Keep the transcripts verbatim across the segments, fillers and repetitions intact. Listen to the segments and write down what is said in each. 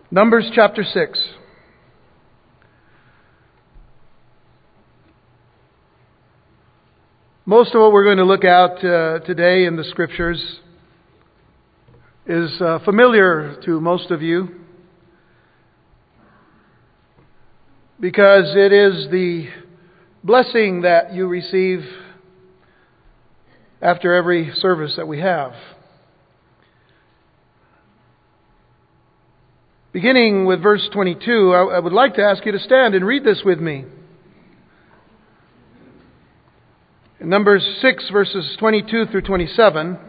Numbers chapter six. Most of what we're going to look at uh, today in the Scriptures is uh, familiar to most of you because it is the blessing that you receive after every service that we have. Beginning with verse twenty-two, I would like to ask you to stand and read this with me. In Numbers six, verses twenty-two through twenty-seven.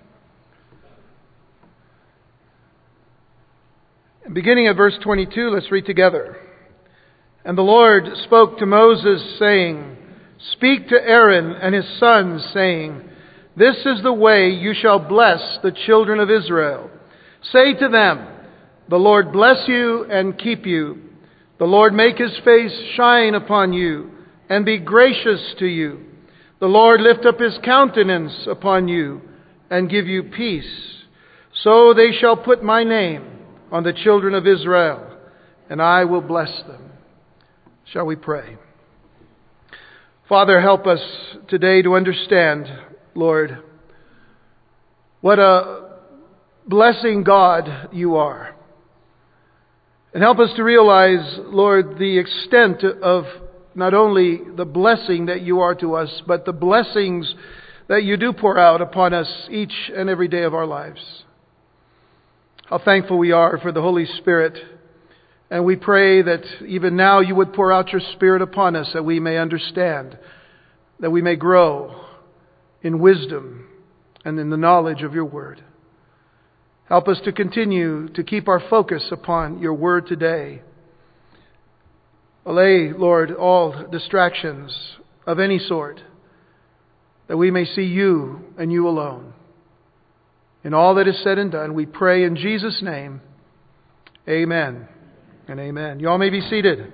Beginning at verse twenty-two, let's read together. And the Lord spoke to Moses, saying, Speak to Aaron and his sons, saying, This is the way you shall bless the children of Israel. Say to them, The Lord bless you and keep you. The Lord make His face shine upon you and be gracious to you. The Lord lift up His countenance upon you and give you peace. So they shall put my name on the children of Israel, and I will bless them. Shall we pray? Father, help us today to understand, Lord, what a blessing God you are. And help us to realize, Lord, the extent of not only the blessing that you are to us, but the blessings that you do pour out upon us each and every day of our lives. How thankful we are for the Holy Spirit. And we pray that even now you would pour out your Spirit upon us, that we may understand, that we may grow in wisdom and in the knowledge of your word. Help us to continue to keep our focus upon your word today. Allay, Lord, all distractions of any sort, that we may see you and you alone. In all that is said and done, we pray in Jesus' name, amen and amen. You all may be seated.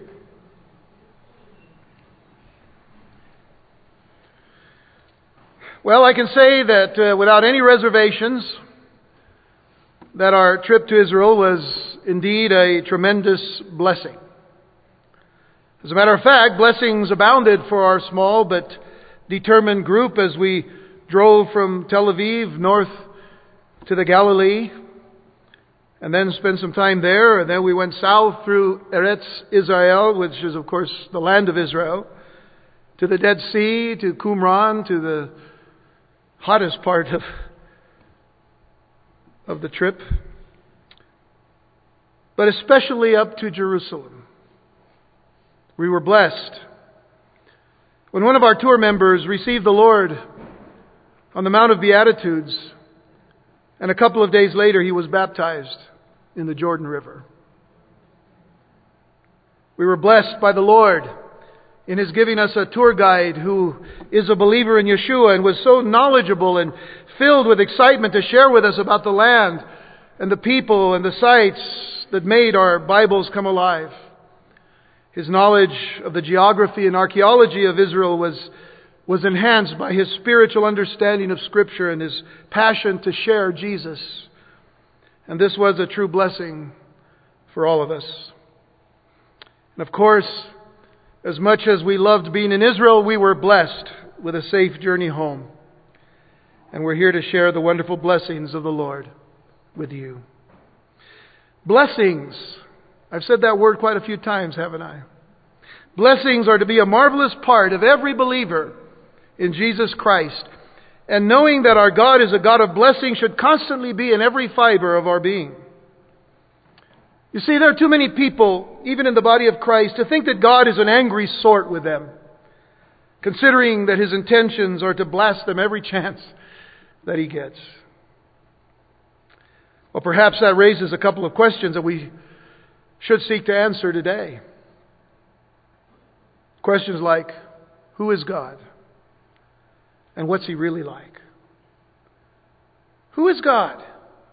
Well, I can say that uh, without any reservations, that our trip to Israel was indeed a tremendous blessing. As a matter of fact, blessings abounded for our small but determined group as we drove from Tel Aviv north to the Galilee and then spent some time there. And then we went south through Eretz Israel, which is, of course, the land of Israel, to the Dead Sea, to Qumran, to the hottest part of, of the trip, but especially up to Jerusalem. We were blessed when one of our tour members received the Lord on the Mount of Beatitudes, and a couple of days later he was baptized in the Jordan River. We were blessed by the Lord in His giving us a tour guide who is a believer in Yeshua and was so knowledgeable and filled with excitement to share with us about the land and the people and the sights that made our Bibles come alive. His knowledge of the geography and archaeology of Israel was, was enhanced by his spiritual understanding of Scripture and his passion to share Jesus. And this was a true blessing for all of us. And of course, as much as we loved being in Israel, we were blessed with a safe journey home. And we're here to share the wonderful blessings of the Lord with you. Blessings. I've said that word quite a few times, haven't I? Blessings are to be a marvelous part of every believer in Jesus Christ. And knowing that our God is a God of blessing should constantly be in every fiber of our being. You see, there are too many people, even in the body of Christ, to think that God is an angry sort with them, considering that His intentions are to blast them every chance that He gets. Well, perhaps that raises a couple of questions that we should seek to answer today. Questions like, who is God? And what's He really like? Who is God?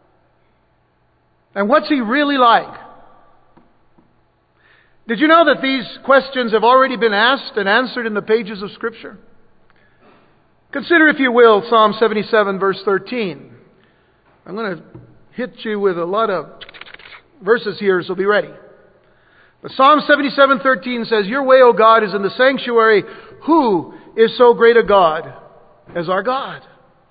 And what's He really like? Did you know that these questions have already been asked and answered in the pages of Scripture? Consider, if you will, Psalm seventy-seven, verse thirteen. I'm going to hit you with a lot of verses here, so be ready. But Psalm seventy-seven thirteen says, "Your way, O God, is in the sanctuary. Who is so great a God as our God?"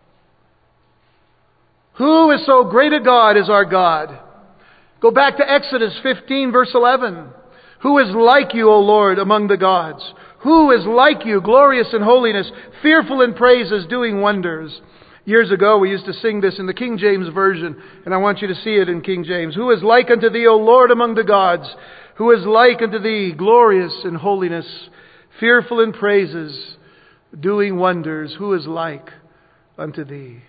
Who is so great a God as our God? Go back to Exodus fifteen, verse eleven. "Who is like you, O Lord, among the gods? Who is like you, glorious in holiness, fearful in praises, doing wonders?" Years ago, we used to sing this in the King James Version, and I want you to see it in King James. "Who is like unto thee, O Lord, among the gods? Who is like unto thee, glorious in holiness, fearful in praises, doing wonders? Who is like unto thee?"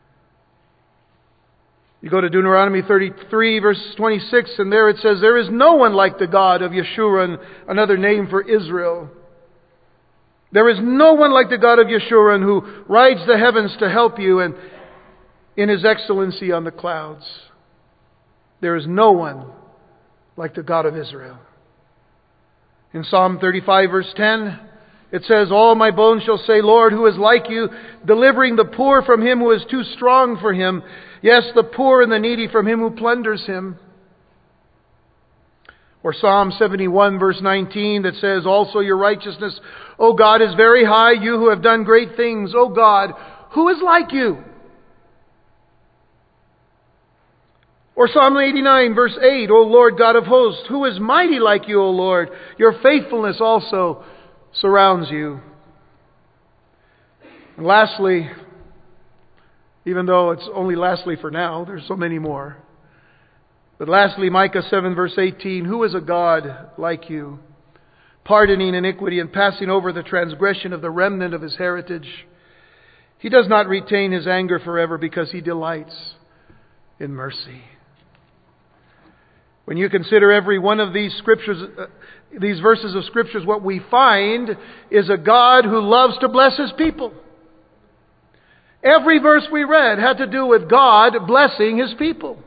You go to Deuteronomy thirty-three, verse twenty-six, and there it says, "There is no one like the God of Yeshurun," another name for Israel. "There is no one like the God of Yeshurun, who rides the heavens to help you, and in His excellency on the clouds. There is no one like the God of Israel." In Psalm thirty-five, verse ten, it says, "All my bones shall say, Lord, who is like you, delivering the poor from him who is too strong for him. Yes, the poor and the needy from him who plunders him." Or Psalm seventy-one, verse nineteen, that says, "Also your righteousness, O God, is very high, you who have done great things. O God, who is like you?" Or Psalm eighty-nine, verse eight, "O Lord God of hosts, who is mighty like you, O Lord? Your faithfulness also surrounds you." And lastly, even though it's only lastly for now, there's so many more. But lastly, Micah seven, verse eighteen, "Who is a God like you, pardoning iniquity and passing over the transgression of the remnant of His heritage? He does not retain His anger forever, because He delights in mercy." When you consider every one of these scriptures, uh, these verses of scriptures, what we find is a God who loves to bless His people. Every verse we read had to do with God blessing His people.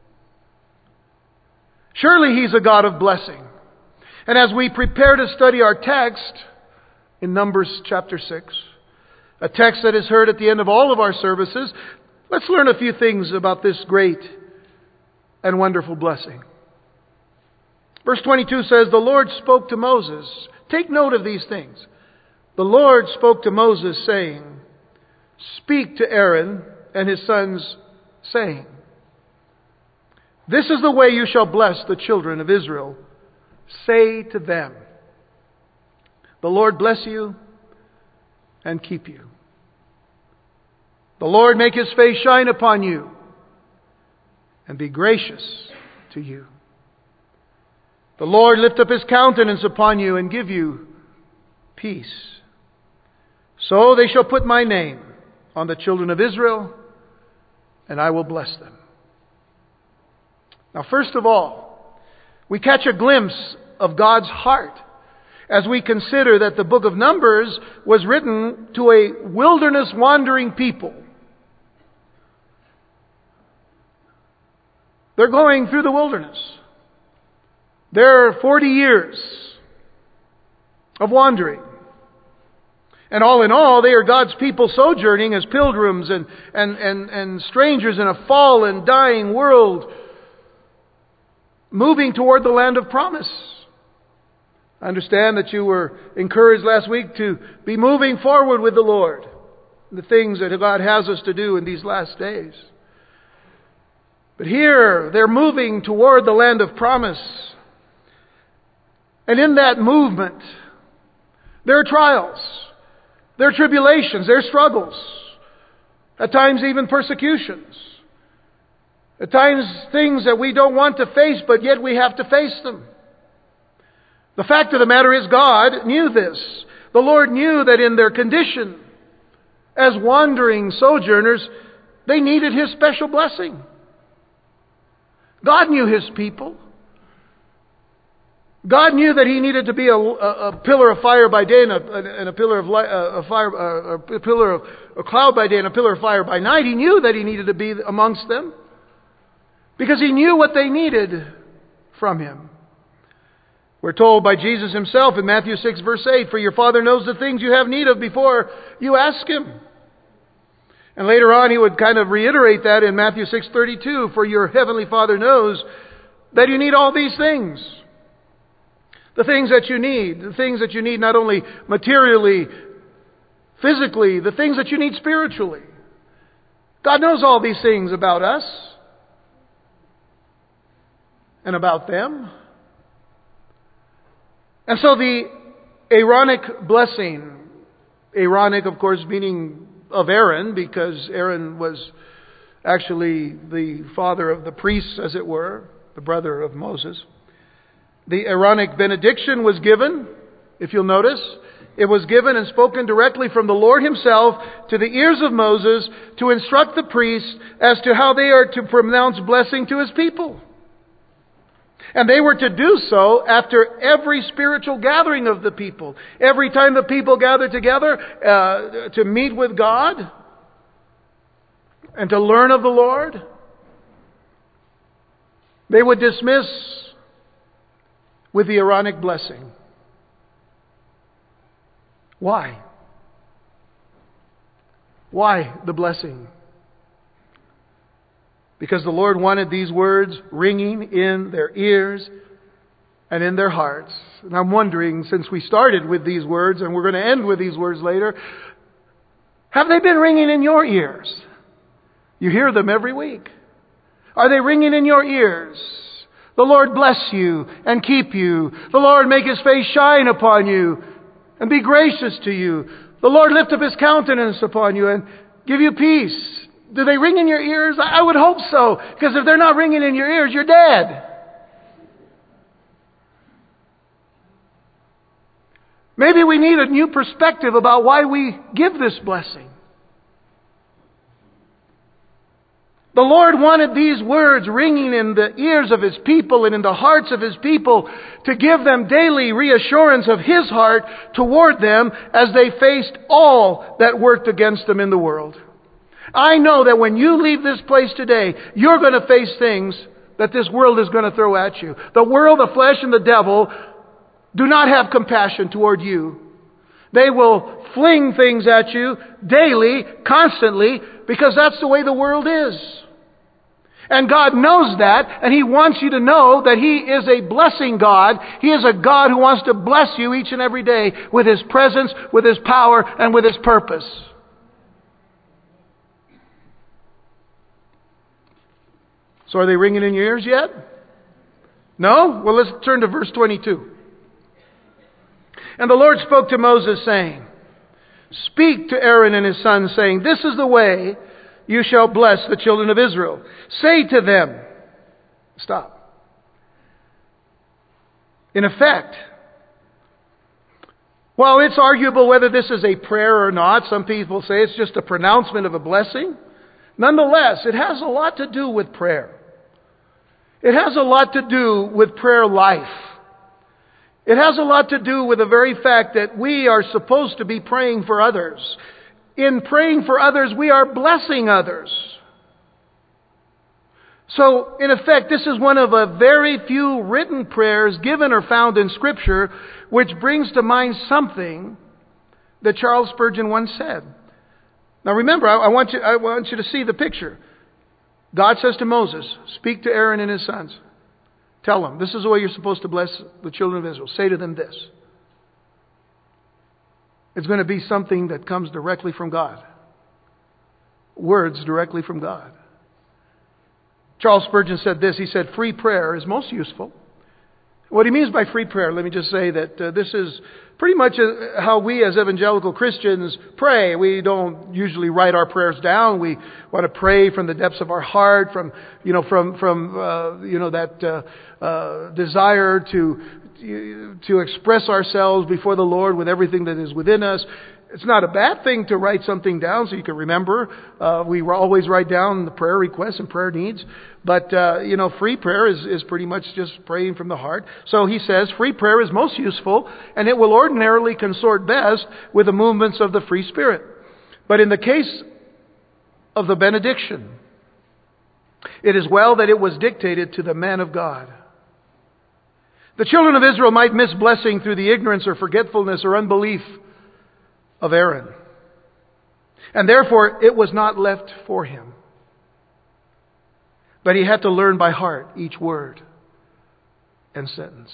Surely He's a God of blessing. And as we prepare to study our text in Numbers chapter six, a text that is heard at the end of all of our services, let's learn a few things about this great and wonderful blessing. Verse twenty-two says, "The Lord spoke to Moses." Take note of these things. "The Lord spoke to Moses, saying, Speak to Aaron and his sons, saying, This is the way you shall bless the children of Israel. Say to them, The Lord bless you and keep you. The Lord make His face shine upon you and be gracious to you. The Lord lift up His countenance upon you and give you peace. So they shall put my name on the children of Israel, and I will bless them." Now, first of all, we catch a glimpse of God's heart as we consider that the book of Numbers was written to a wilderness wandering people. They're going through the wilderness. There are forty years of wandering. And all in all, they are God's people sojourning as pilgrims and, and, and, and strangers in a fallen, dying world, moving toward the land of promise. I understand that you were encouraged last week to be moving forward with the Lord, the things that God has us to do in these last days. But here, they're moving toward the land of promise. And in that movement, there are trials, there are tribulations, there are struggles, at times even persecutions, at times things that we don't want to face, but yet we have to face them. The fact of the matter is, God knew this. The Lord knew that in their condition as wandering sojourners, they needed His special blessing. God knew His people. God knew that He needed to be a, a, a pillar of fire by day and a, and a pillar of light, a, fire, a, a pillar of a cloud by day and a pillar of fire by night. He knew that He needed to be amongst them because He knew what they needed from Him. We're told by Jesus Himself in Matthew six, verse eight, "For your Father knows the things you have need of before you ask Him." And later on He would kind of reiterate that in Matthew six thirty-two, "For your Heavenly Father knows that you need all these things. The things that you need. The things that you need not only materially, physically, the things that you need spiritually. God knows all these things about us and about them. And so the Aaronic blessing, Aaronic, of course, meaning of Aaron, because Aaron was actually the father of the priests, as it were, the brother of Moses. The Aaronic benediction was given, if you'll notice. It was given and spoken directly from the Lord Himself to the ears of Moses to instruct the priests as to how they are to pronounce blessing to His people. And they were to do so after every spiritual gathering of the people. Every time the people gathered together uh, to meet with God and to learn of the Lord, they would dismiss with the Aaronic blessing. Why? Why the blessing? Because the Lord wanted these words ringing in their ears and in their hearts. And I'm wondering, since we started with these words, and we're going to end with these words later, have they been ringing in your ears? You hear them every week. Are they ringing in your ears? The Lord bless you and keep you. The Lord make His face shine upon you and be gracious to you. The Lord lift up His countenance upon you and give you peace. Do they ring in your ears? I would hope so. Because if they're not ringing in your ears, you're dead. Maybe we need a new perspective about why we give this blessing. The Lord wanted these words ringing in the ears of His people and in the hearts of His people to give them daily reassurance of His heart toward them as they faced all that worked against them in the world. I know that when you leave this place today, you're going to face things that this world is going to throw at you. The world, the flesh, and the devil do not have compassion toward you. They will fling things at you daily, constantly, because that's the way the world is. And God knows that, and He wants you to know that He is a blessing God. He is a God who wants to bless you each and every day with His presence, with His power, and with His purpose. So are they ringing in your ears yet? No? Well, let's turn to verse twenty-two. And the Lord spoke to Moses, saying, Speak to Aaron and his sons, saying, This is the way you shall bless the children of Israel. Say to them, stop. In effect, while it's arguable whether this is a prayer or not, some people say it's just a pronouncement of a blessing. Nonetheless, it has a lot to do with prayer. It has a lot to do with prayer life. It has a lot to do with the very fact that we are supposed to be praying for others. In praying for others, we are blessing others. So, in effect, this is one of a very few written prayers given or found in Scripture which brings to mind something that Charles Spurgeon once said. Now remember, I want you, I want you to see the picture. God says to Moses, Speak to Aaron and his sons. Tell them, this is the way you're supposed to bless the children of Israel. Say to them this. It's going to be something that comes directly from God. Words directly from God. Charles Spurgeon said this. He said, free prayer is most useful. What he means by free prayer, let me just say that uh, this is pretty much uh, how we as evangelical Christians pray. We don't usually write our prayers down. We want to pray from the depths of our heart, from you know, from from uh, you know that uh, uh, desire to to express ourselves before the Lord with everything that is within us. It's not a bad thing to write something down so you can remember. Uh, we always write down the prayer requests and prayer needs. But, uh, you know, free prayer is, is pretty much just praying from the heart. So he says free prayer is most useful, and it will ordinarily consort best with the movements of the free spirit. But in the case of the benediction, it is well that it was dictated to the man of God. The children of Israel might miss blessing through the ignorance or forgetfulness or unbelief of Aaron. And therefore, it was not left for him. But he had to learn by heart each word. and sentence.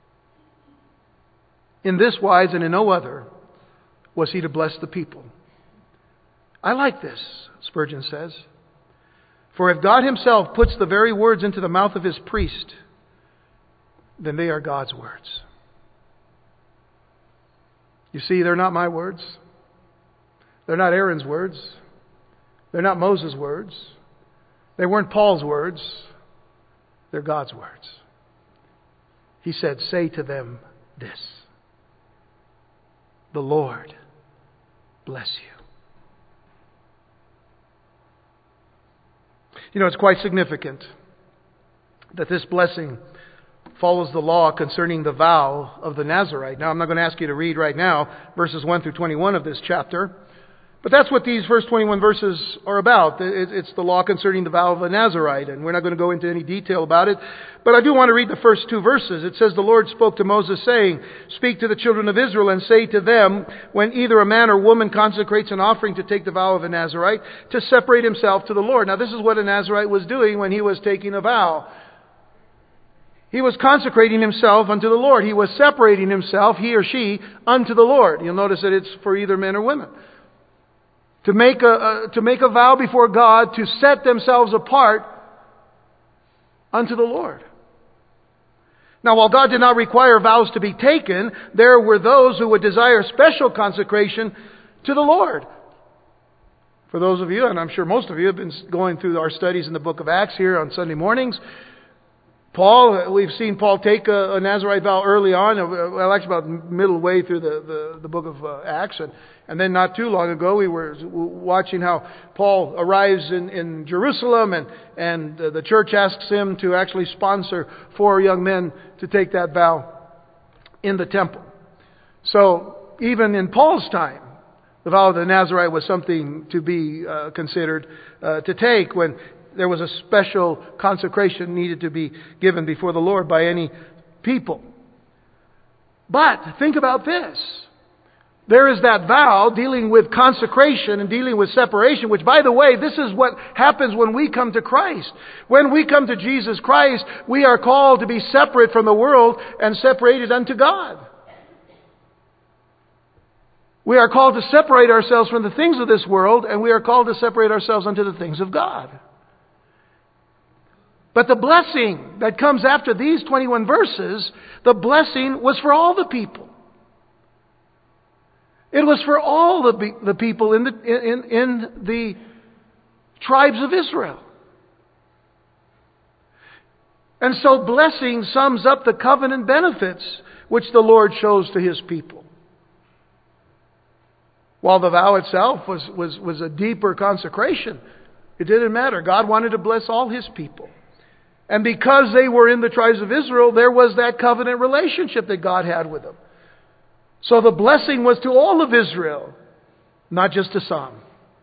In this wise and in no other was he to bless the people. I like this, Spurgeon says. For if God himself puts the very words into the mouth of his priest, then they are God's words. You see, they're not my words. They're not Aaron's words. They're not Moses' words. They weren't Paul's words. They're God's words. He said, say to them this: the Lord bless you. You know, it's quite significant that this blessing follows the law concerning the vow of the Nazarite. Now, I'm not going to ask you to read right now verses one through twenty-one of this chapter, but that's what these first twenty-one verses are about. It's the law concerning the vow of the Nazarite, and we're not going to go into any detail about it. But I do want to read the first two verses. It says, the Lord spoke to Moses, saying, speak to the children of Israel and say to them, when either a man or woman consecrates an offering to take the vow of a Nazarite, to separate himself to the Lord. Now, this is what a Nazarite was doing when he was taking a vow. He was consecrating himself unto the Lord. He was separating himself, he or she, unto the Lord. You'll notice that it's for either men or women. To make a, a to make a vow before God, to set themselves apart unto the Lord. Now, while God did not require vows to be taken, there were those who would desire special consecration to the Lord. For those of you, and I'm sure most of you have been going through our studies in the book of Acts here on Sunday mornings, Paul, we've seen Paul take a, a Nazarite vow early on, well, actually about middle way through the, the, the book of uh, Acts. And, and then not too long ago, we were watching how Paul arrives in, in Jerusalem, and, and uh, the church asks him to actually sponsor four young men to take that vow in the temple. So even in Paul's time, the vow of the Nazarite was something to be uh, considered uh, to take when there was a special consecration needed to be given before the Lord by any people. But think about this. There is that vow dealing with consecration and dealing with separation, which, by the way, this is what happens when we come to Christ. When we come to Jesus Christ, we are called to be separate from the world and separated unto God. We are called to separate ourselves from the things of this world, and we are called to separate ourselves unto the things of God. But the blessing that comes after these twenty-one verses, the blessing was for all the people. It was for all the, the people in the, in, in the tribes of Israel. And so blessing sums up the covenant benefits which the Lord shows to his people. While the vow itself was, was, was a deeper consecration, it didn't matter. God wanted to bless all his people. And because they were in the tribes of Israel, there was that covenant relationship that God had with them. So the blessing was to all of Israel, not just to some.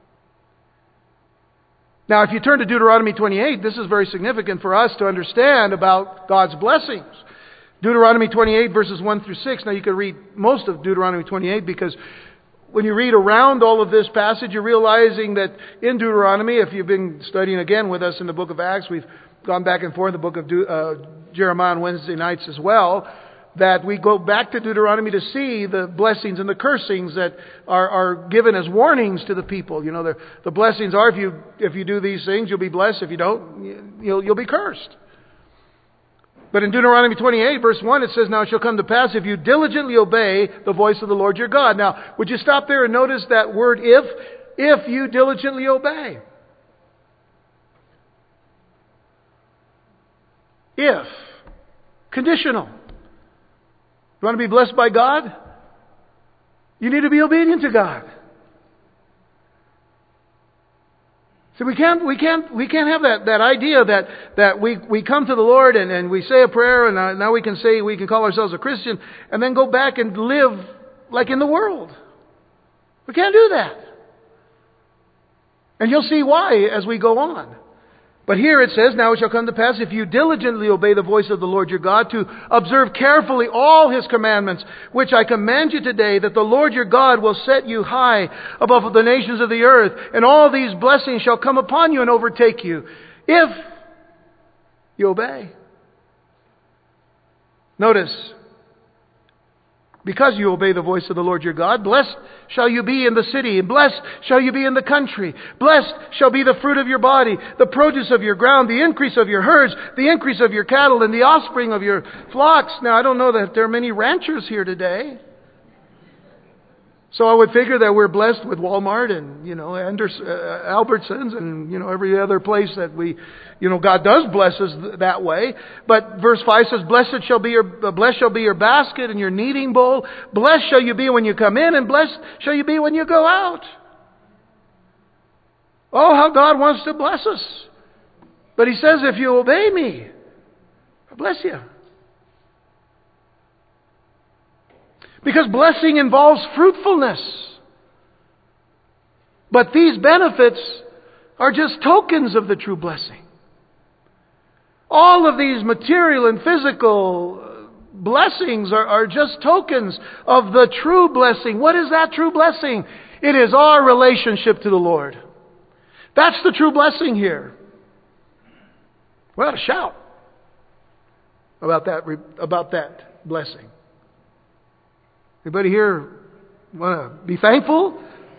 Now, if you turn to Deuteronomy twenty-eight, this is very significant for us to understand about God's blessings. Deuteronomy twenty-eight, verses one through six. Now, you can read most of Deuteronomy twenty-eight, because when you read around all of this passage, you're realizing that in Deuteronomy, if you've been studying again with us in the book of Acts, we've gone back and forth in the book of De- uh, Jeremiah on Wednesday nights as well, that we go back to Deuteronomy to see the blessings and the cursings that are, are given as warnings to the people. You know, the, the blessings are, if you if you do these things, you'll be blessed. If you don't, you'll, you'll be cursed. But in Deuteronomy twenty-eight, verse one, it says, now it shall come to pass if you diligently obey the voice of the Lord your God. Now, would you stop there and notice that word if? If you diligently obey. If. Conditional. You want to be blessed by God? You need to be obedient to God. So we can't, we can't, we can't have that, that idea that, that we, we come to the Lord and, and we say a prayer, and now we can say, we can call ourselves a Christian, and then go back and live like in the world. We can't do that. And you'll see why as we go on. But here it says, now it shall come to pass, if you diligently obey the voice of the Lord your God, to observe carefully all his commandments, which I command you today, that the Lord your God will set you high above the nations of the earth, and all these blessings shall come upon you and overtake you, if you obey. Notice, because you obey the voice of the Lord your God, blessed shall you be in the city, and blessed shall you be in the country. Blessed shall be the fruit of your body, the produce of your ground, the increase of your herds, the increase of your cattle, and the offspring of your flocks. Now, I don't know that there are many ranchers here today. So I would figure that we're blessed with Walmart and, you know, Anders, uh, Albertsons and, you know, every other place that we, you know, God does bless us th- that way. But verse five says, Blessed shall be your, uh, blessed shall be your basket and your kneading bowl. Blessed shall you be when you come in, and blessed shall you be when you go out. Oh, how God wants to bless us. But He says, if you obey me, I'll bless you. Because blessing involves fruitfulness. But these benefits are just tokens of the true blessing. All of these material and physical blessings are, are just tokens of the true blessing. What is that true blessing? It is our relationship to the Lord. That's the true blessing here. We ought to shout about that, about that blessing. Anybody here want to be thankful?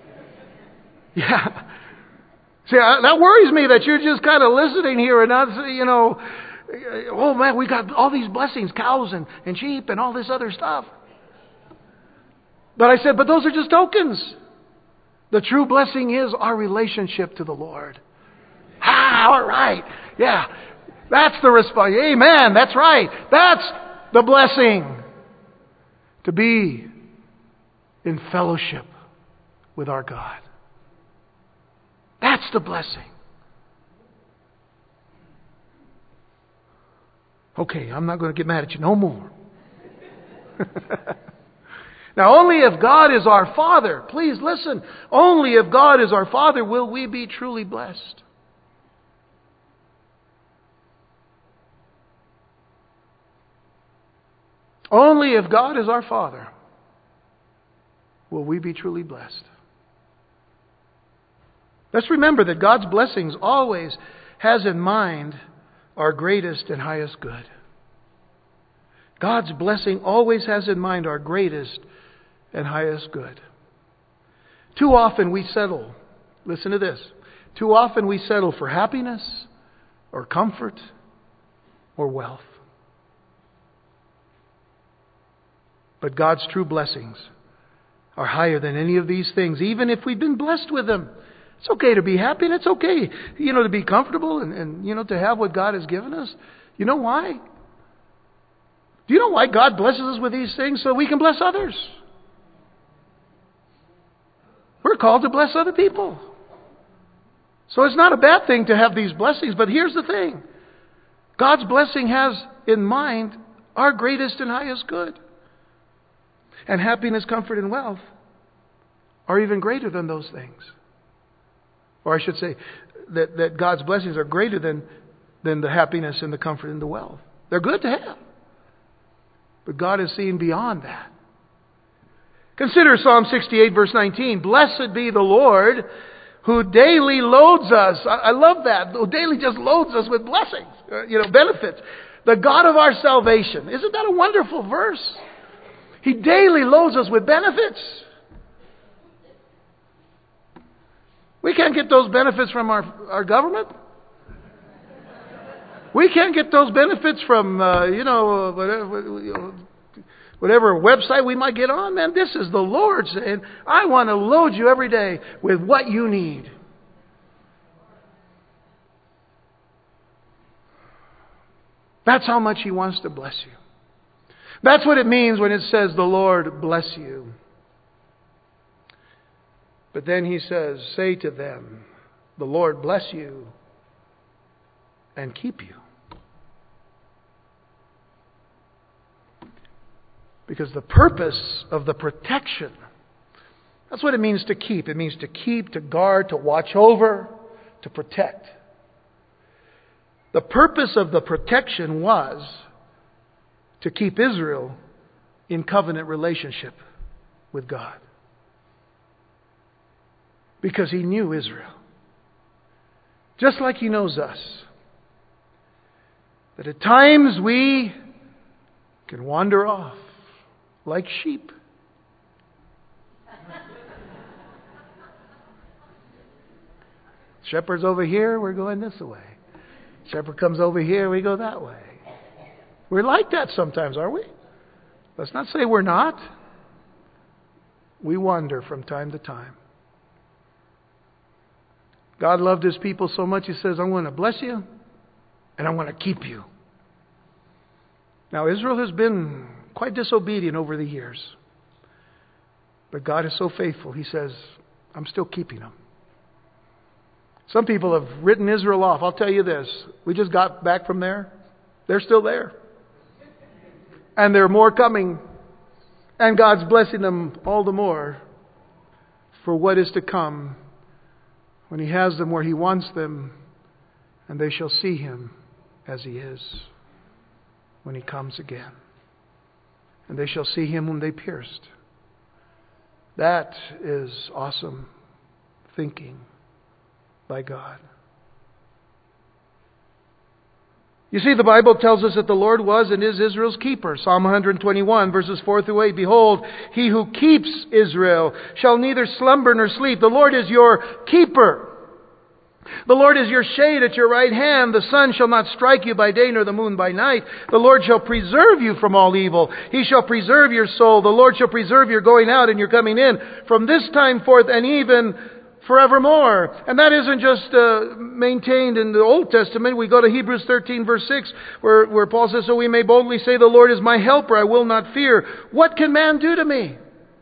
Yeah. See, that worries me that you're just kind of listening here and not, you know, oh man, we got all these blessings, cows and, and sheep and all this other stuff. But I said, but those are just tokens. The true blessing is our relationship to the Lord. Ah, all right. Yeah. That's the response. Amen. That's right. That's the blessing. To be in fellowship with our God. That's the blessing. Okay, I'm not going to get mad at you no more. Now, only if God is our Father, please listen, only if God is our Father will we be truly blessed. Only if God is our Father will we be truly blessed. Let's remember that God's blessings always has in mind our greatest and highest good. God's blessing always has in mind our greatest and highest good. Too often we settle, listen to this, too often we settle for happiness or comfort or wealth. But God's true blessings are higher than any of these things, even if we've been blessed with them. It's okay to be happy, and it's okay, you know, to be comfortable and, and, you know, to have what God has given us. You know why? Do you know why God blesses us with these things? So we can bless others. We're called to bless other people. So it's not a bad thing to have these blessings, but here's the thing. God's blessing has in mind our greatest and highest good. And happiness, comfort, and wealth are even greater than those things. Or I should say that, that God's blessings are greater than, than the happiness and the comfort and the wealth. They're good to have. But God is seeing beyond that. Consider Psalm sixty-eight verse nineteen. Blessed be the Lord who daily loads us. I, I love that. Who daily just loads us with blessings, uh, you know, benefits. The God of our salvation. Isn't that a wonderful verse? He daily loads us with benefits. We can't get those benefits from our, our government. We can't get those benefits from, uh, you know, whatever, whatever website we might get on. Man, this is the Lord's, and I want to load you every day with what you need. That's how much He wants to bless you. That's what it means when it says the Lord bless you. But then He says, say to them, the Lord bless you and keep you. Because the purpose of the protection, that's what it means to keep. It means to keep, to guard, to watch over, to protect. The purpose of the protection was to keep Israel in covenant relationship with God. Because He knew Israel. Just like He knows us. That at times we can wander off like sheep. Shepherd's over here, we're going this way. Shepherd comes over here, we go that way. We're like that sometimes, aren't we? Let's not say we're not. We wander from time to time. God loved His people so much, He says, I'm going to bless you and I'm going to keep you. Now, Israel has been quite disobedient over the years. But God is so faithful, He says, I'm still keeping them. Some people have written Israel off. I'll tell you this. We just got back from there. They're still there. And there are more coming. And God's blessing them all the more for what is to come when He has them where He wants them, and they shall see Him as He is when He comes again. And they shall see Him whom they pierced. That is awesome thinking by God. You see, the Bible tells us that the Lord was and is Israel's keeper. Psalm one twenty-one, verses four through eight. Behold, He who keeps Israel shall neither slumber nor sleep. The Lord is your keeper. The Lord is your shade at your right hand. The sun shall not strike you by day, nor the moon by night. The Lord shall preserve you from all evil. He shall preserve your soul. The Lord shall preserve your going out and your coming in from this time forth and even forevermore. And that isn't just uh, maintained in the Old Testament. We go to Hebrews thirteen, verse six, where, where Paul says, so we may boldly say, the Lord is my helper. I will not fear. What can man do to me?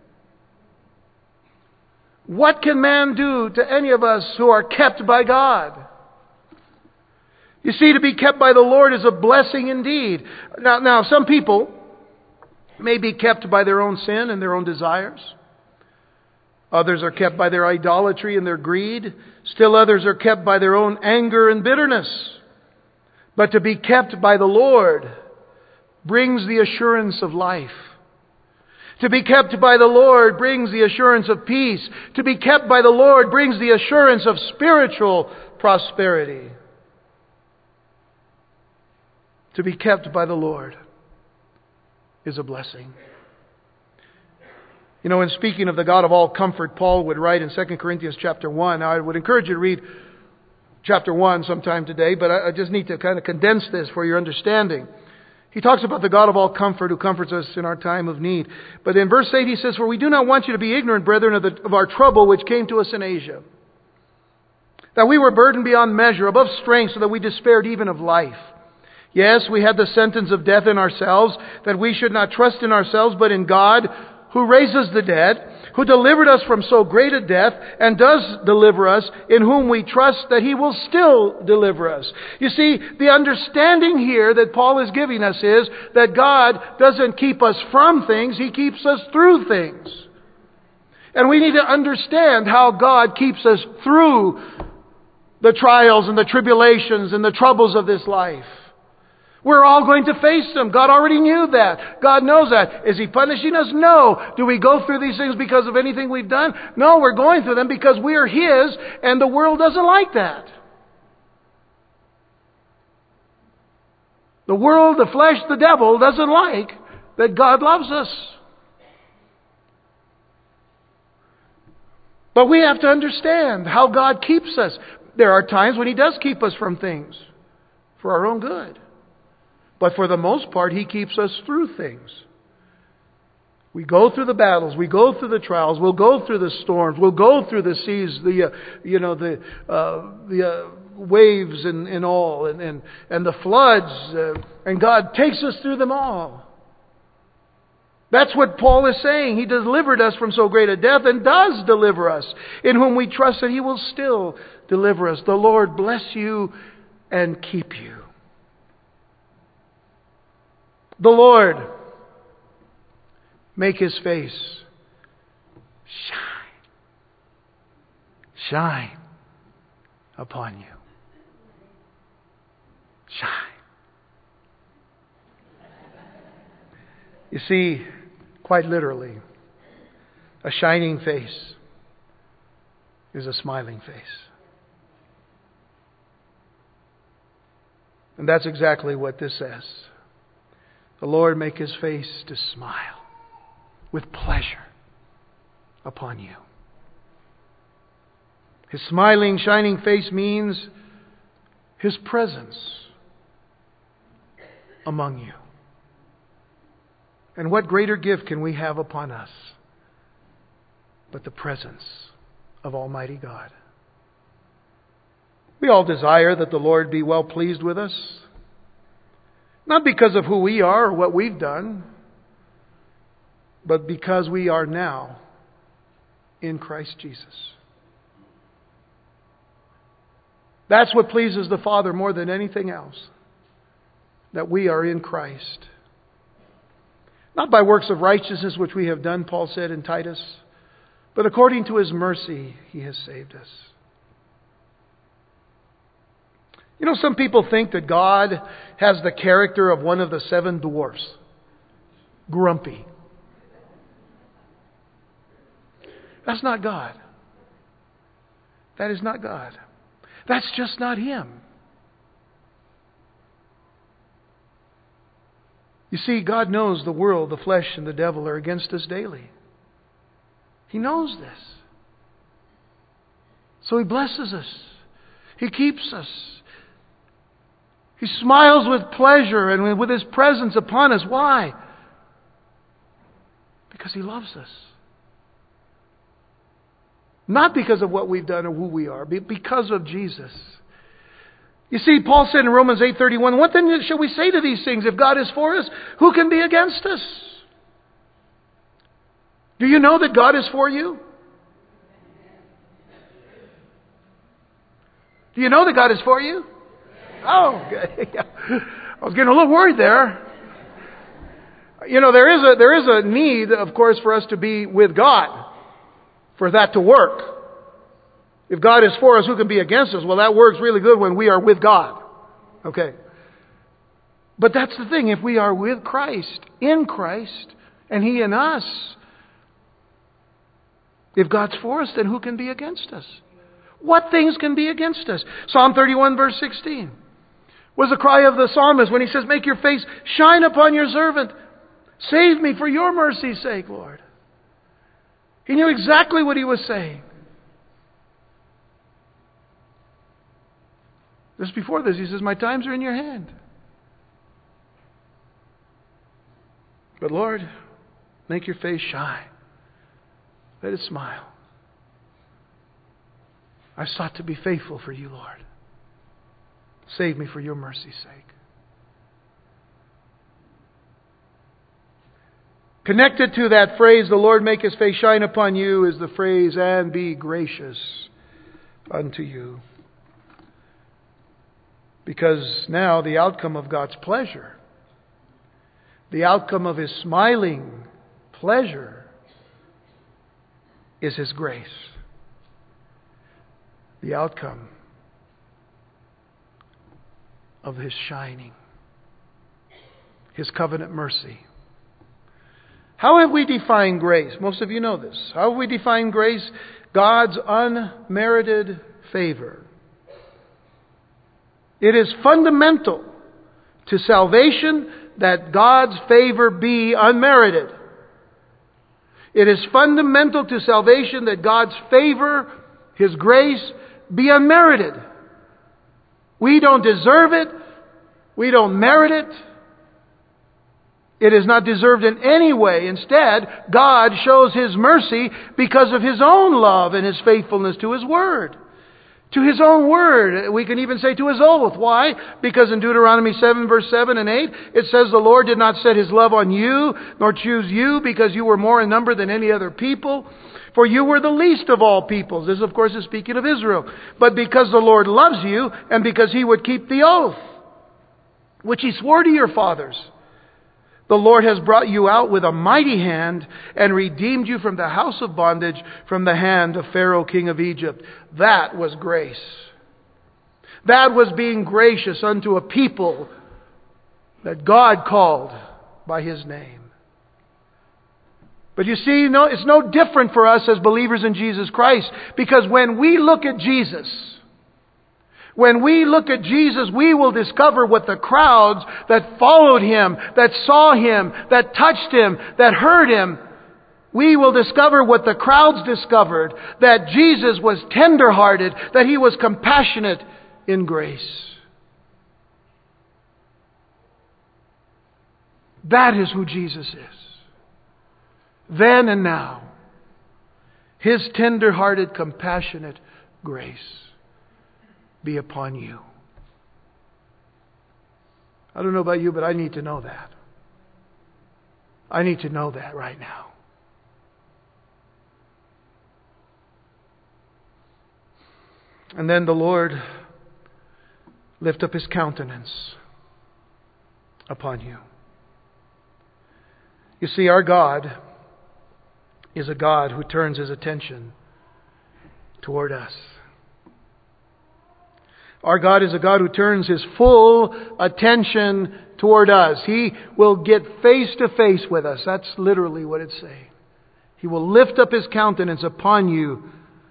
What can man do to any of us who are kept by God? You see, to be kept by the Lord is a blessing indeed. Now, now, some people may be kept by their own sin and their own desires. Others are kept by their idolatry and their greed. Still others are kept by their own anger and bitterness. But to be kept by the Lord brings the assurance of life. To be kept by the Lord brings the assurance of peace. To be kept by the Lord brings the assurance of spiritual prosperity. To be kept by the Lord is a blessing. You know, in speaking of the God of all comfort, Paul would write in Second Corinthians chapter one. Now, I would encourage you to read chapter one sometime today, but I just need to kind of condense this for your understanding. He talks about the God of all comfort who comforts us in our time of need. But in verse eight he says, for we do not want you to be ignorant, brethren, of, the, of our trouble which came to us in Asia. That we were burdened beyond measure, above strength, so that we despaired even of life. Yes, we had the sentence of death in ourselves, that we should not trust in ourselves, but in God, who raises the dead, who delivered us from so great a death, and does deliver us, in whom we trust that He will still deliver us. You see, the understanding here that Paul is giving us is that God doesn't keep us from things, He keeps us through things. And we need to understand how God keeps us through the trials and the tribulations and the troubles of this life. We're all going to face them. God already knew that. God knows that. Is He punishing us? No. Do we go through these things because of anything we've done? No, we're going through them because we are His, and the world doesn't like that. The world, the flesh, the devil doesn't like that God loves us. But we have to understand how God keeps us. There are times when He does keep us from things for our own good. But for the most part, He keeps us through things. We go through the battles. We go through the trials. We'll go through the storms. We'll go through the seas, the uh, you know the uh, the uh, waves and, and all, and, and and the floods. Uh, and God takes us through them all. That's what Paul is saying. He delivered us from so great a death, and does deliver us, in whom we trust that He will still deliver us. The Lord bless you and keep you. The Lord make His face shine, shine upon you. Shine. You see, quite literally, a shining face is a smiling face. And that's exactly what this says. the Lord make His face to smile with pleasure upon you. His smiling, shining face means His presence among you. And what greater gift can we have upon us but the presence of Almighty God? We all desire that the Lord be well pleased with us, not because of who we are or what we've done, but because we are now in Christ Jesus. That's what pleases the Father more than anything else, that we are in Christ. Not by works of righteousness which we have done, Paul said in Titus, but according to His mercy He has saved us. You know, some people think that God has the character of one of the seven dwarfs. Grumpy. That's not God. That is not God. That's just not Him. You see, God knows the world, the flesh, and the devil are against us daily. He knows this. So He blesses us. He keeps us. He smiles with pleasure and with His presence upon us. Why? Because He loves us. Not because of what we've done or who we are, but because of Jesus. You see, Paul said in Romans eight thirty-one, what then shall we say to these things? If God is for us, who can be against us? Do you know that God is for you? Do you know that God is for you? Oh, okay. I was getting a little worried there. You know, there is a there is a need, of course, for us to be with God, for that to work. If God is for us, who can be against us? Well, that works really good when we are with God. Okay. But that's the thing. If we are with Christ, in Christ, and He in us, if God's for us, then who can be against us? What things can be against us? Psalm thirty-one, verse sixteen, was the cry of the psalmist when he says, make your face shine upon your servant. Save me for your mercy's sake, Lord. He knew exactly what he was saying. Just before this, he says, my times are in your hand. But Lord, make your face shine. Let it smile. I sought to be faithful for you, Lord. Save me for your mercy's sake. Connected to that phrase, the Lord make His face shine upon you, is the phrase, and be gracious unto you. Because now the outcome of God's pleasure, the outcome of His smiling pleasure, is His grace. The outcome of His shining, His covenant mercy. How have we defined grace? Most of you know this. How have we defined grace? God's unmerited favor. It is fundamental to salvation that God's favor be unmerited. It is fundamental to salvation that God's favor, His grace, be unmerited. We don't deserve it. We don't merit it. It is not deserved in any way. Instead, God shows His mercy because of His own love and His faithfulness to His Word. To His own Word. We can even say to His oath. Why? Because in Deuteronomy seven, verse seven and eight, it says, the Lord did not set His love on you, nor choose you, because you were more in number than any other people. For you were the least of all peoples. This, of course, is speaking of Israel. But because the Lord loves you, and because He would keep the oath, which He swore to your fathers, the Lord has brought you out with a mighty hand and redeemed you from the house of bondage, from the hand of Pharaoh, king of Egypt. That was grace. That was being gracious unto a people that God called by His name. But you see, no, it's no different for us as believers in Jesus Christ, because when we look at Jesus, When we look at Jesus, we will discover what the crowds that followed Him, that saw Him, that touched Him, that heard Him, we will discover what the crowds discovered, that Jesus was tender-hearted, that He was compassionate in grace. That is who Jesus is. Then and now, His tender-hearted, compassionate grace be upon you. I don't know about you, but I need to know that. I need to know that right now. And then the Lord lift up His countenance upon you. You see, our God is a God who turns His attention toward us. Our God is a God who turns His full attention toward us. He will get face to face with us. That's literally what it's saying. He will lift up His countenance upon you.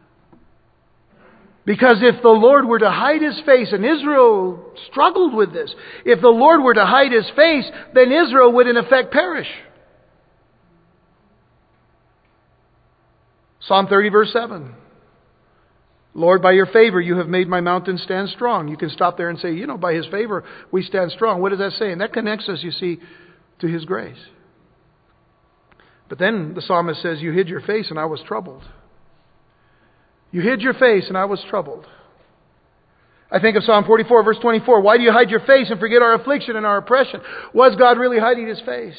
Because if the Lord were to hide His face, and Israel struggled with this, if the Lord were to hide His face, then Israel would in effect perish. Psalm thirty verse seven. Lord, by your favor, you have made my mountain stand strong. You can stop there and say, you know, by His favor, we stand strong. What is that saying? That connects us, you see, to His grace. But then the psalmist says, you hid your face and I was troubled. You hid your face and I was troubled. I think of Psalm forty-four verse twenty-four. Why do you hide your face and forget our affliction and our oppression? Was God really hiding His face?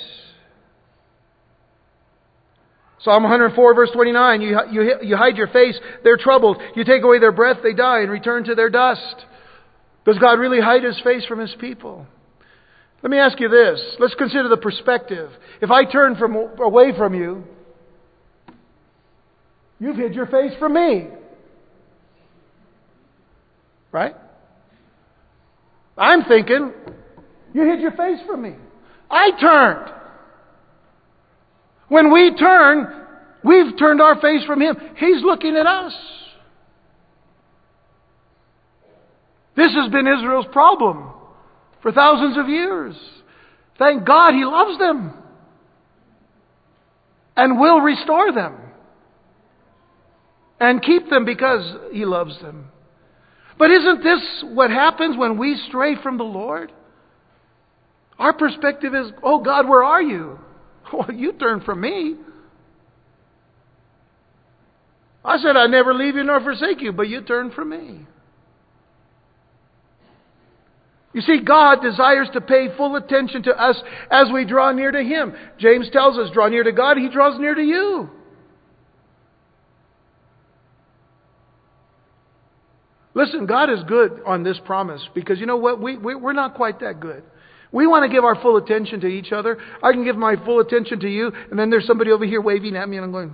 Psalm one hundred four verse twenty-nine, you, you, you hide your face, they're troubled. You take away their breath, they die and return to their dust. Does God really hide His face from His people? Let me ask you this. Let's consider the perspective. If I turn from away from you, you've hid your face from me. Right? I'm thinking, you hid your face from me. I turned. When we turn, we've turned our face from Him. He's looking at us. This has been Israel's problem for thousands of years. Thank God He loves them and will restore them and keep them because He loves them. But isn't this what happens when we stray from the Lord? Our perspective is, oh God, where are you? Well, you turned from me. I said I'd never leave you nor forsake you, but you turned from me. You see, God desires to pay full attention to us as we draw near to Him. James tells us, draw near to God, He draws near to you. Listen, God is good on this promise because you know what? We, we, we're not quite that good. We want to give our full attention to each other. I can give my full attention to you, and then there's somebody over here waving at me, and I'm going.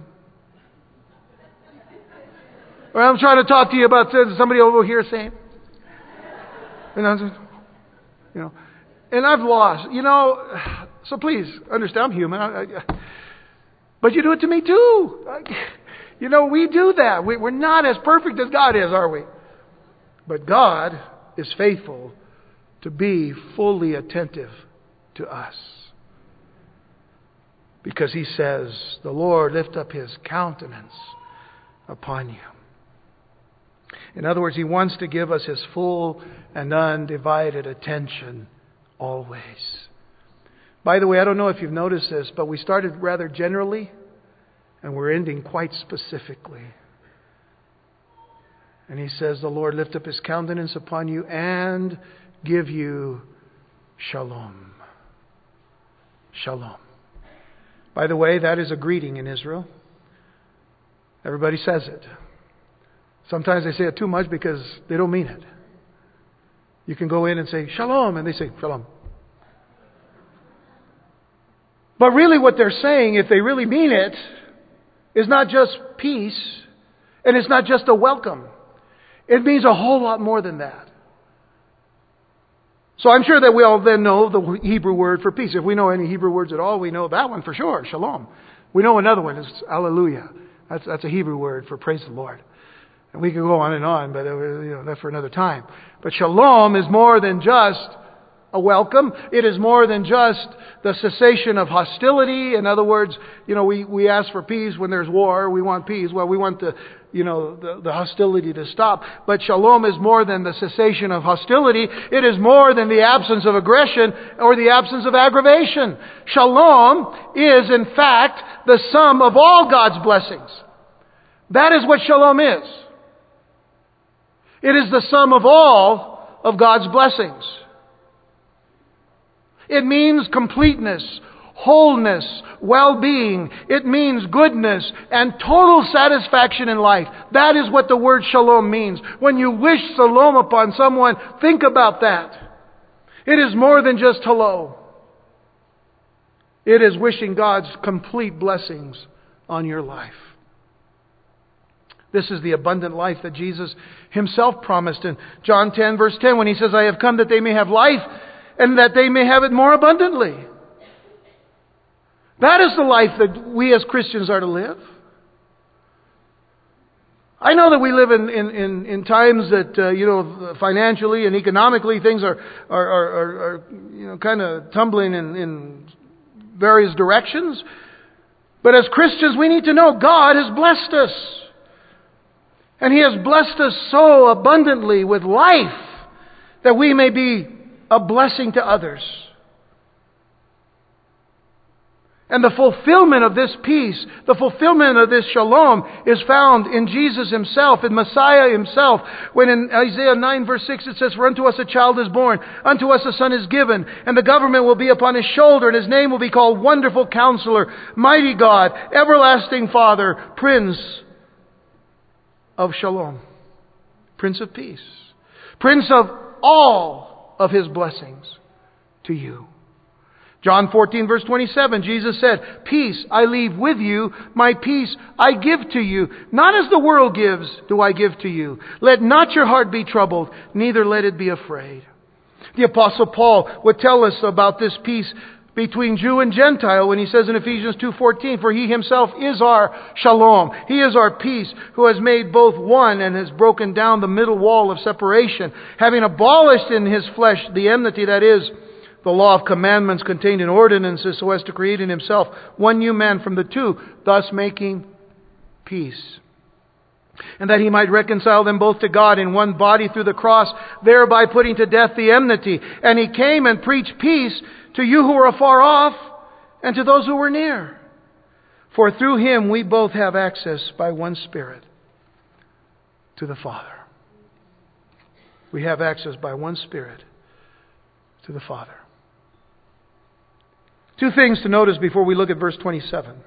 Or I'm trying to talk to you about somebody over here saying, and I'm just, you know, and I've lost, you know. So please understand, I'm human, I, I, but you do it to me too. I, you know, we do that. We, we're not as perfect as God is, are we? But God is faithful to be fully attentive to us. Because He says, the Lord lift up His countenance upon you. In other words, He wants to give us His full and undivided attention always. By the way, I don't know if you've noticed this, but we started rather generally and we're ending quite specifically. And He says, the Lord lift up His countenance upon you and give you shalom. Shalom. By the way, that is a greeting in Israel. Everybody says it. Sometimes they say it too much because they don't mean it. You can go in and say, shalom, and they say, shalom. But really what they're saying, if they really mean it, is not just peace, and it's not just a welcome. It means a whole lot more than that. So I'm sure that we all then know the Hebrew word for peace. If we know any Hebrew words at all, we know that one for sure, shalom. We know another one, it's hallelujah. That's, that's a Hebrew word for praise the Lord. And we could go on and on, but uh, you know, that's for another time. But shalom is more than just a welcome. It is more than just the cessation of hostility. In other words, you know, we, we ask for peace when there's war. We want peace. Well, we want the, you know, the, the hostility to stop. But shalom is more than the cessation of hostility. It is more than the absence of aggression or the absence of aggravation. Shalom is, in fact, the sum of all God's blessings. That is what shalom is. It is the sum of all of God's blessings. It means completeness, wholeness, well-being. It means goodness and total satisfaction in life. That is what the word shalom means. When you wish shalom upon someone, think about that. It is more than just hello. It is wishing God's complete blessings on your life. This is the abundant life that Jesus Himself promised in John ten verse ten when He says, I have come that they may have life and that they may have it more abundantly. That is the life that we as Christians are to live. I know that we live in, in, in, in times that, uh, you know, financially and economically things are, are, are, are, are you know, kind of tumbling in, in various directions. But as Christians, we need to know God has blessed us. And He has blessed us so abundantly with life that we may be a blessing to others. And the fulfillment of this peace, the fulfillment of this shalom is found in Jesus Himself, in Messiah Himself. When in Isaiah nine verse six it says, For unto us a child is born, unto us a son is given, and the government will be upon His shoulder, and His name will be called Wonderful Counselor, Mighty God, Everlasting Father, Prince of Shalom, Prince of Peace, Prince of all of His blessings to you. John fourteen verse twenty-seven, Jesus said, Peace I leave with you, my peace I give to you. Not as the world gives do I give to you. Let not your heart be troubled, neither let it be afraid. The Apostle Paul would tell us about this peace between Jew and Gentile when he says in Ephesians two fourteen, For He Himself is our shalom. He is our peace, who has made both one and has broken down the middle wall of separation, having abolished in His flesh the enmity, that is, the law of commandments contained in ordinances, so as to create in Himself one new man from the two, thus making peace. And that He might reconcile them both to God in one body through the cross, thereby putting to death the enmity. And He came and preached peace to you who were afar off, and to those who were near. For through Him we both have access by one Spirit to the Father. We have access by one Spirit to the Father. Two things to notice before we look at verse twenty-seven.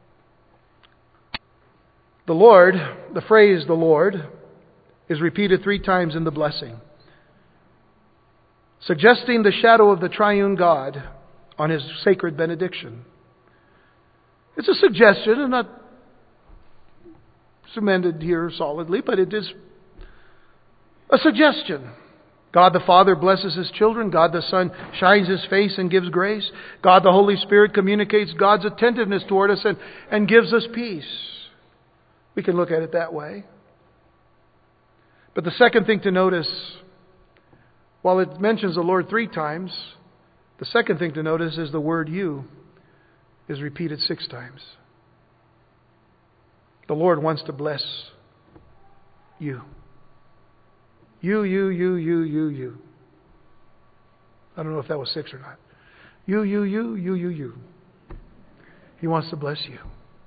The Lord, the phrase the Lord, is repeated three times in the blessing, suggesting the shadow of the triune God on His sacred benediction. It's a suggestion and not cemented here solidly, but it is a suggestion. God the Father blesses His children. God the Son shines His face and gives grace. God the Holy Spirit communicates God's attentiveness toward us and, and gives us peace. We can look at it that way. But the second thing to notice, while it mentions the Lord three times, the second thing to notice is the word you is repeated six times. The Lord wants to bless you. You, you, you, you, you, you. I don't know if that was six or not. You, you, you, you, you, you. He wants to bless you.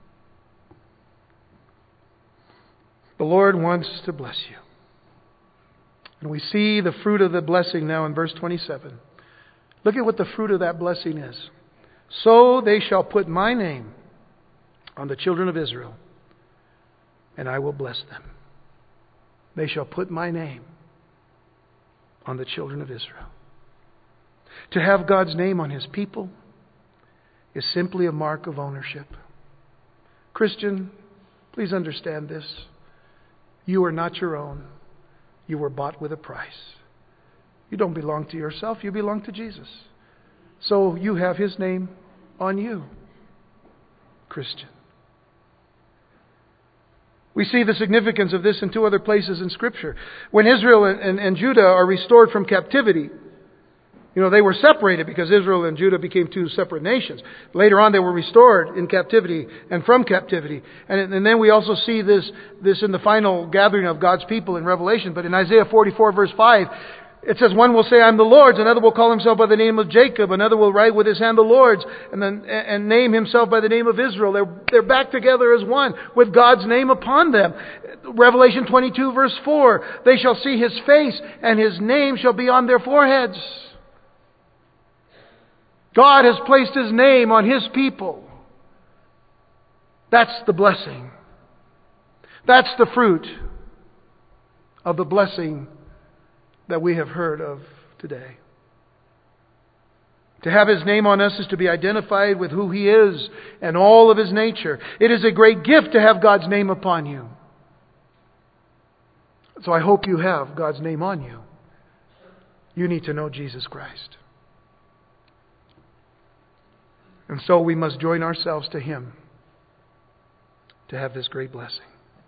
The Lord wants to bless you. And we see the fruit of the blessing now in verse twenty-seven. Look at what the fruit of that blessing is. So they shall put my name on the children of Israel, and I will bless them. They shall put my name on the children of Israel. To have God's name on His people is simply a mark of ownership. Christian, please understand this. You are not your own. You were bought with a price. You don't belong to yourself. You belong to Jesus. So you have His name on you, Christian. We see the significance of this in two other places in Scripture. When Israel and, and, and Judah are restored from captivity, you know, they were separated because Israel and Judah became two separate nations. Later on, they were restored in captivity and from captivity. And, and then we also see this, this in the final gathering of God's people in Revelation. But in Isaiah forty-four, verse five, it says, one will say, I'm the Lord's. Another will call himself by the name of Jacob. Another will write with his hand the Lord's. And then and name himself by the name of Israel. They're, they're back together as one with God's name upon them. Revelation twenty-two, verse four, they shall see his face and his name shall be on their foreheads. God has placed his name on his people. That's the blessing. That's the fruit of the blessing that we have heard of today. To have his name on us is to be identified with who he is and all of his nature. It is a great gift to have God's name upon you. So I hope you have God's name on you. You need to know Jesus Christ. And so we must join ourselves to him to have this great blessing.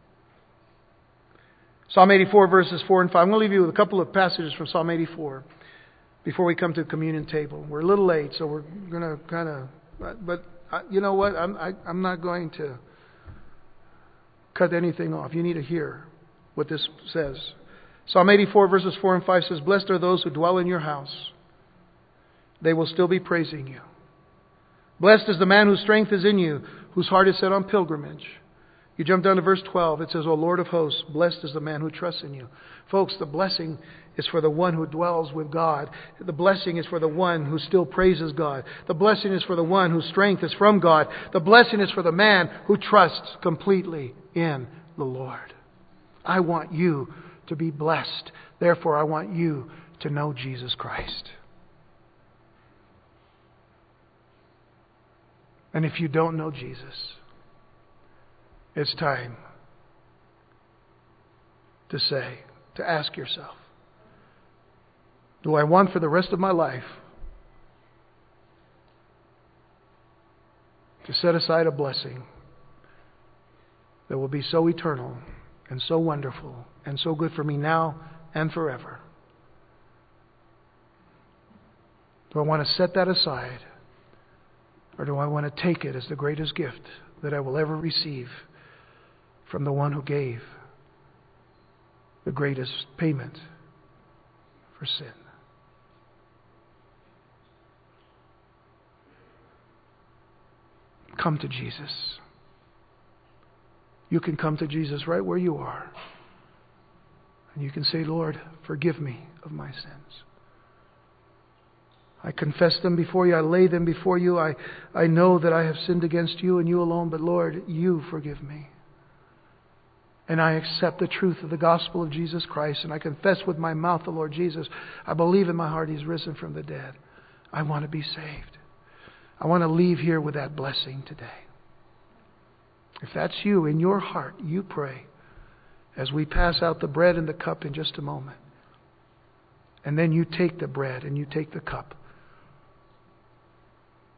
Psalm eighty-four, verses four and five. I'm going to leave you with a couple of passages from Psalm eighty-four before we come to the communion table. We're a little late, so we're going to kind of... But you know what? I'm, I, I'm not going to cut anything off. You need to hear what this says. Psalm eighty-four, verses four and five says, Blessed are those who dwell in your house. They will still be praising you. Blessed is the man whose strength is in you, whose heart is set on pilgrimage. You jump down to verse twelve. It says, O Lord of hosts, blessed is the man who trusts in you. Folks, the blessing is for the one who dwells with God. The blessing is for the one who still praises God. The blessing is for the one whose strength is from God. The blessing is for the man who trusts completely in the Lord. I want you to be blessed. Therefore, I want you to know Jesus Christ. And if you don't know Jesus, it's time to say, to ask yourself, do I want for the rest of my life to set aside a blessing that will be so eternal and so wonderful and so good for me now and forever? Do I want to set that aside? Or do I want to take it as the greatest gift that I will ever receive from the one who gave the greatest payment for sin? Come to Jesus. You can come to Jesus right where you are. And you can say, Lord, forgive me of my sins. I confess them before you. I lay them before you. I, I know that I have sinned against you and you alone. But Lord, you forgive me. And I accept the truth of the gospel of Jesus Christ. And I confess with my mouth the Lord Jesus. I believe in my heart He's risen from the dead. I want to be saved. I want to leave here with that blessing today. If that's you, in your heart, you pray as we pass out the bread and the cup in just a moment. And then you take the bread and you take the cup.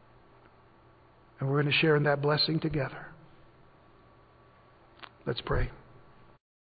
And we're going to share in that blessing together. Let's pray.